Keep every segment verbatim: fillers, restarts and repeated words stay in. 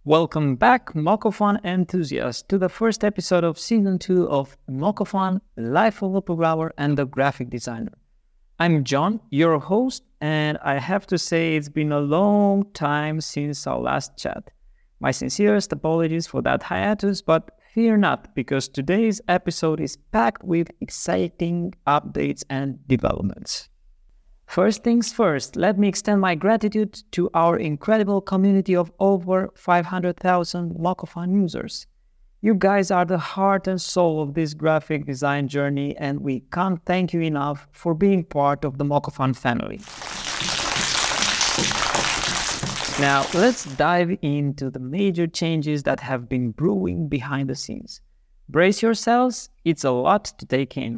Welcome back, Mocofun enthusiasts, to the first episode of Season two of Mocofun, Life of a Programmer and a Graphic Designer. I'm John, your host, and I have to say it's been a long time since our last chat. My sincerest apologies for that hiatus, but fear not, because today's episode is packed with exciting updates and developments. First things first, let me extend my gratitude to our incredible community of over five hundred thousand Mocofun users. You guys are the heart and soul of this graphic design journey, and we can't thank you enough for being part of the Mocofun family. Now, let's dive into the major changes that have been brewing behind the scenes. Brace yourselves, it's a lot to take in.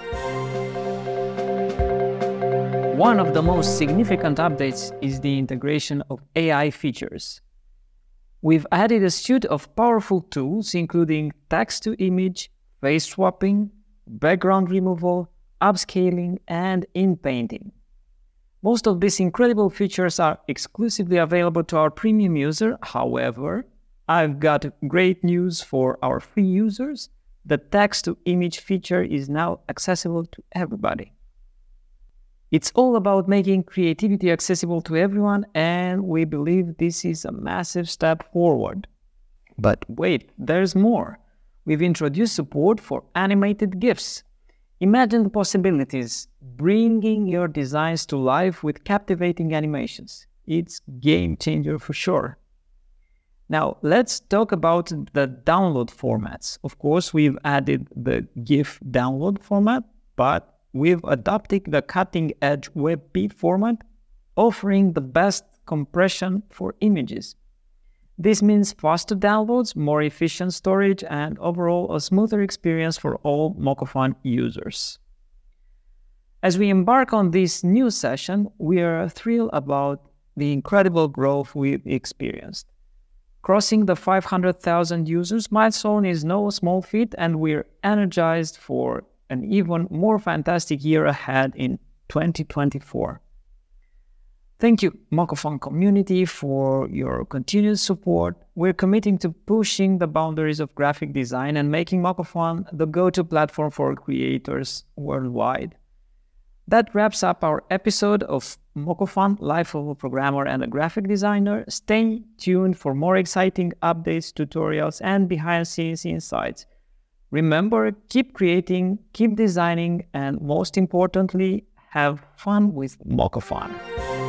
One of the most significant updates is the integration of A I features. We've added a suite of powerful tools including text-to-image, face swapping, background removal, upscaling, and inpainting. Most of these incredible features are exclusively available to our premium user. However, I've got great news for our free users. The text-to-image feature is now accessible to everybody. It's all about making creativity accessible to everyone, and we believe this is a massive step forward. But wait, there's more. We've introduced support for animated GIFs. Imagine the possibilities, bringing your designs to life with captivating animations. It's a game changer for sure. Now, let's talk about the download formats. Of course, we've added the GIF download format, but we've adopted the cutting-edge WebP format, offering the best compression for images. This means faster downloads, more efficient storage, and overall a smoother experience for all Mocofun users. As we embark on this new session, we are thrilled about the incredible growth we've experienced. Crossing the five hundred thousand users milestone is no small feat, and we're energized for an even more fantastic year ahead in twenty twenty-four. Thank you, Mocofun community, for your continued support. We're committing to pushing the boundaries of graphic design and making Mocofun the go-to platform for creators worldwide. That wraps up our episode of Mocofun, Life of a Programmer and a Graphic Designer. Stay tuned for more exciting updates, tutorials, and behind-the-scenes insights. Remember, keep creating, keep designing, and most importantly, have fun with Mocofun.